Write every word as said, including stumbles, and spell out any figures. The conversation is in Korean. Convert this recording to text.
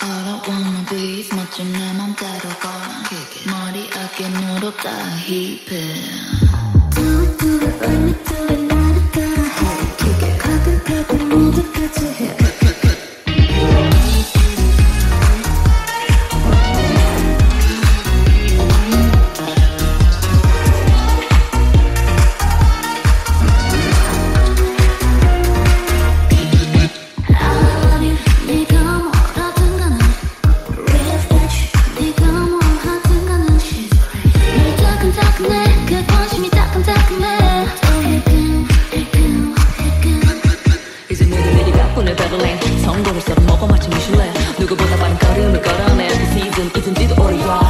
I don't wanna be 멋진 내 맘대로가 머리 어깨 무릎 다 힙해 Do it do it let me do it 나를 따라해 기계 가끔가끔 모두까지 해 성공을 썰어먹어 마치 미슐랭 누구보다 빠른 걸음을 걸어내 The season isn't it already